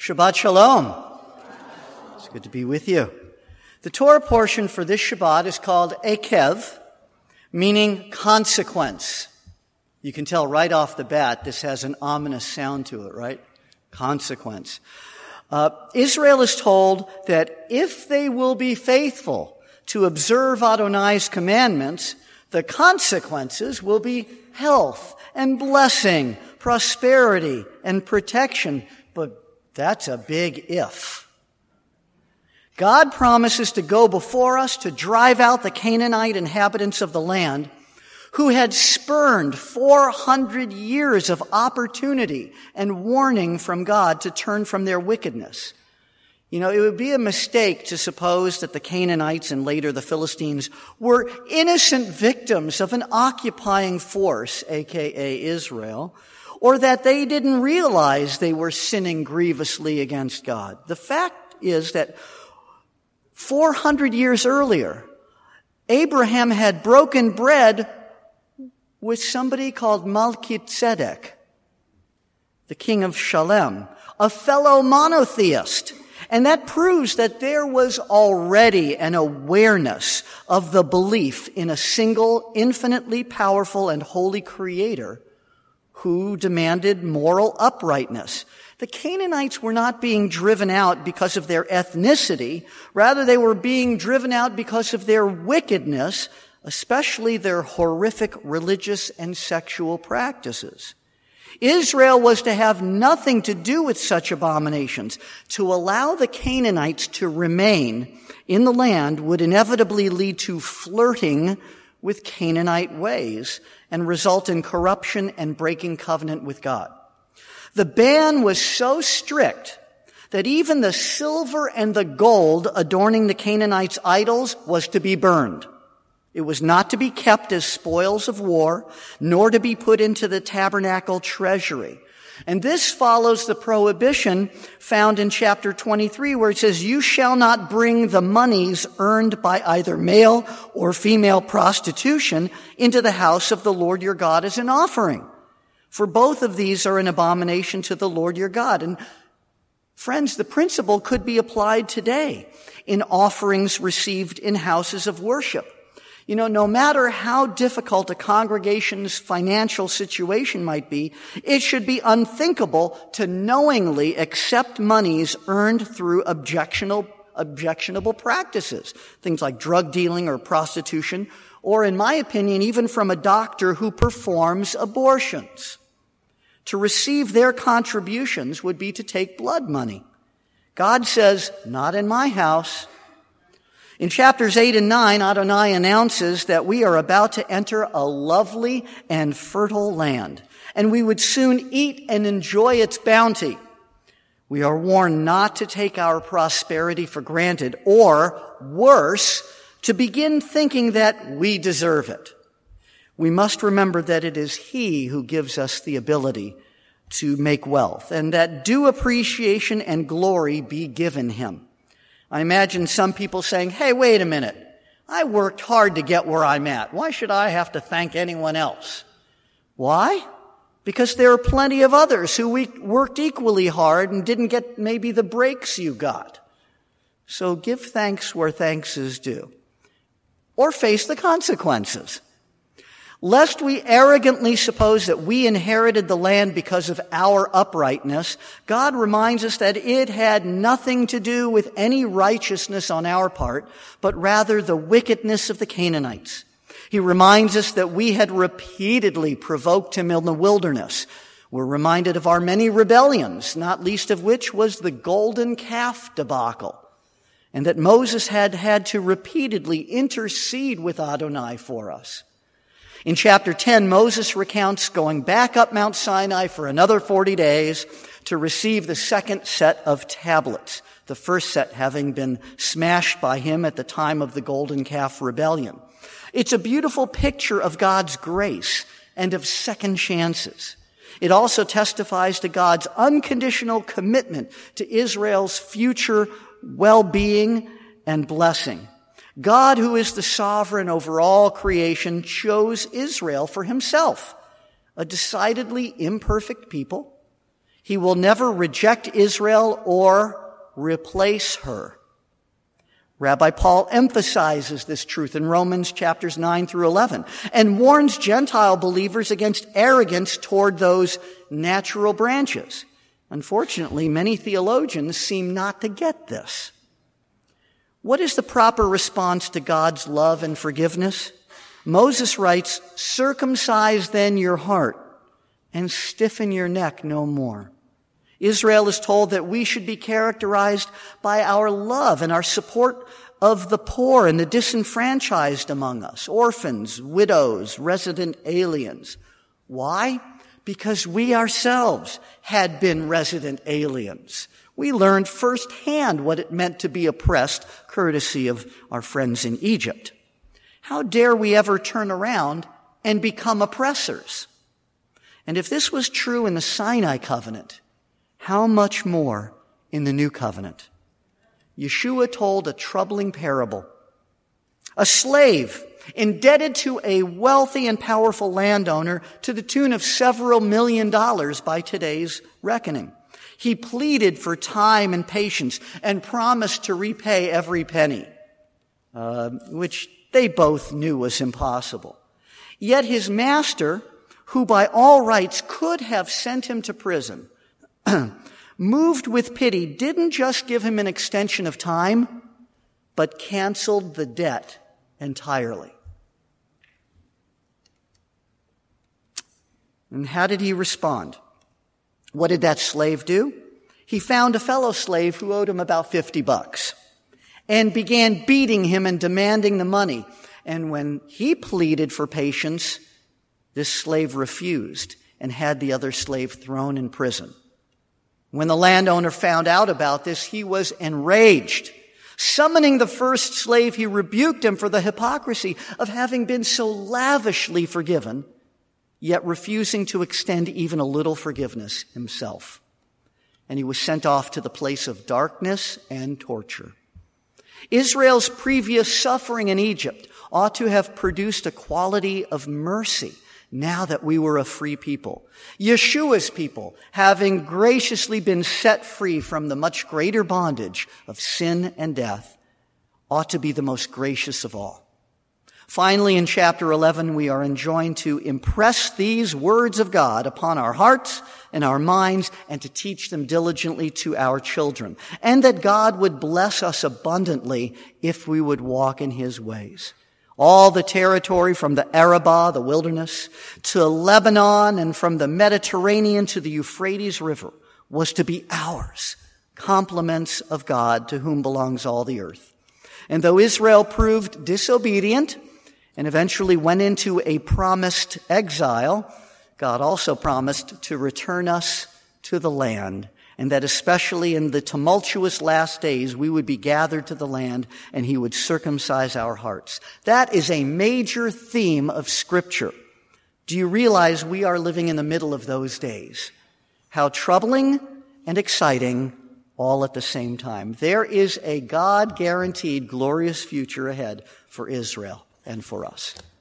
Shabbat Shalom. It's good to be with you. The Torah portion for this Shabbat is called Ekev, meaning consequence. You can tell right off the bat this has an ominous sound to it, right? Consequence. Israel is told that if they will be faithful to observe Adonai's commandments, the consequences will be health and blessing, prosperity and protection. But that's a big if. God promises to go before us to drive out the Canaanite inhabitants of the land who had spurned 400 years of opportunity and warning from God to turn from their wickedness. You know, it would be a mistake to suppose that the Canaanites and later the Philistines were innocent victims of an occupying force, aka Israel, or that they didn't realize they were sinning grievously against God. The fact is that 400 years earlier, Abraham had broken bread with somebody called Melchizedek, the king of Shalem, a fellow monotheist. And that proves that there was already an awareness of the belief in a single, infinitely powerful and holy creator who demanded moral uprightness. The Canaanites were not being driven out because of their ethnicity. Rather, they were being driven out because of their wickedness, especially their horrific religious and sexual practices. Israel was to have nothing to do with such abominations. To allow the Canaanites to remain in the land would inevitably lead to flirting with Canaanite ways and result in corruption and breaking covenant with God. The ban was so strict that even the silver and the gold adorning the Canaanites' idols was to be burned. It was not to be kept as spoils of war, nor to be put into the tabernacle treasury. And this follows the prohibition found in chapter 23, where it says, "You shall not bring the monies earned by either male or female prostitution into the house of the Lord your God as an offering. For both of these are an abomination to the Lord your God." And friends, the principle could be applied today in offerings received in houses of worship. You know, no matter how difficult a congregation's financial situation might be, it should be unthinkable to knowingly accept monies earned through objectionable practices, things like drug dealing or prostitution, or in my opinion, even from a doctor who performs abortions. To receive their contributions would be to take blood money. God says, "Not in my house." In chapters 8 and 9, Adonai announces that we are about to enter a lovely and fertile land, and we would soon eat and enjoy its bounty. We are warned not to take our prosperity for granted, or, worse, to begin thinking that we deserve it. We must remember that it is He who gives us the ability to make wealth, and that due appreciation and glory be given Him. I imagine some people saying, "Hey, wait a minute. I worked hard to get where I'm at. Why should I have to thank anyone else?" Why? Because there are plenty of others who worked equally hard and didn't get maybe the breaks you got. So give thanks where thanks is due. Or face the consequences. Lest we arrogantly suppose that we inherited the land because of our uprightness, God reminds us that it had nothing to do with any righteousness on our part, but rather the wickedness of the Canaanites. He reminds us that we had repeatedly provoked Him in the wilderness. We're reminded of our many rebellions, not least of which was the golden calf debacle, and that Moses had to repeatedly intercede with Adonai for us. In chapter 10, Moses recounts going back up Mount Sinai for another 40 days to receive the second set of tablets, the first set having been smashed by him at the time of the golden calf rebellion. It's a beautiful picture of God's grace and of second chances. It also testifies to God's unconditional commitment to Israel's future well-being and blessing. God, who is the sovereign over all creation, chose Israel for Himself, a decidedly imperfect people. He will never reject Israel or replace her. Rabbi Paul emphasizes this truth in Romans chapters 9 through 11 and warns Gentile believers against arrogance toward those natural branches. Unfortunately, many theologians seem not to get this. What is the proper response to God's love and forgiveness? Moses writes, "Circumcise then your heart and stiffen your neck no more." Israel is told that we should be characterized by our love and our support of the poor and the disenfranchised among us, orphans, widows, resident aliens. Why? Because we ourselves had been resident aliens. We learned firsthand what it meant to be oppressed, courtesy of our friends in Egypt. How dare we ever turn around and become oppressors? And if this was true in the Sinai covenant, how much more in the new covenant? Yeshua told a troubling parable. A slave indebted to a wealthy and powerful landowner to the tune of several $million by today's reckoning. He pleaded for time and patience and promised to repay every penny, which they both knew was impossible. Yet his master, who by all rights could have sent him to prison, moved with pity, didn't just give him an extension of time, but canceled the debt entirely. And how did he respond? What did that slave do? He found a fellow slave who owed him about $50 and began beating him and demanding the money. And when he pleaded for patience, this slave refused and had the other slave thrown in prison. When the landowner found out about this, he was enraged. Summoning the first slave, he rebuked him for the hypocrisy of having been so lavishly forgiven, yet refusing to extend even a little forgiveness himself. And he was sent off to the place of darkness and torture. Israel's previous suffering in Egypt ought to have produced a quality of mercy now that we were a free people. Yeshua's people, having graciously been set free from the much greater bondage of sin and death, ought to be the most gracious of all. Finally, in chapter 11, we are enjoined to impress these words of God upon our hearts and our minds and to teach them diligently to our children, and that God would bless us abundantly if we would walk in his ways. All the territory from the Arabah, the wilderness, to Lebanon, and from the Mediterranean to the Euphrates River was to be ours, compliments of God to whom belongs all the earth. And though Israel proved disobedient and eventually went into a promised exile, God also promised to return us to the land, and that especially in the tumultuous last days, we would be gathered to the land and he would circumcise our hearts. That is a major theme of Scripture. Do you realize we are living in the middle of those days? How troubling and exciting all at the same time. There is a God-guaranteed glorious future ahead for Israel and for us.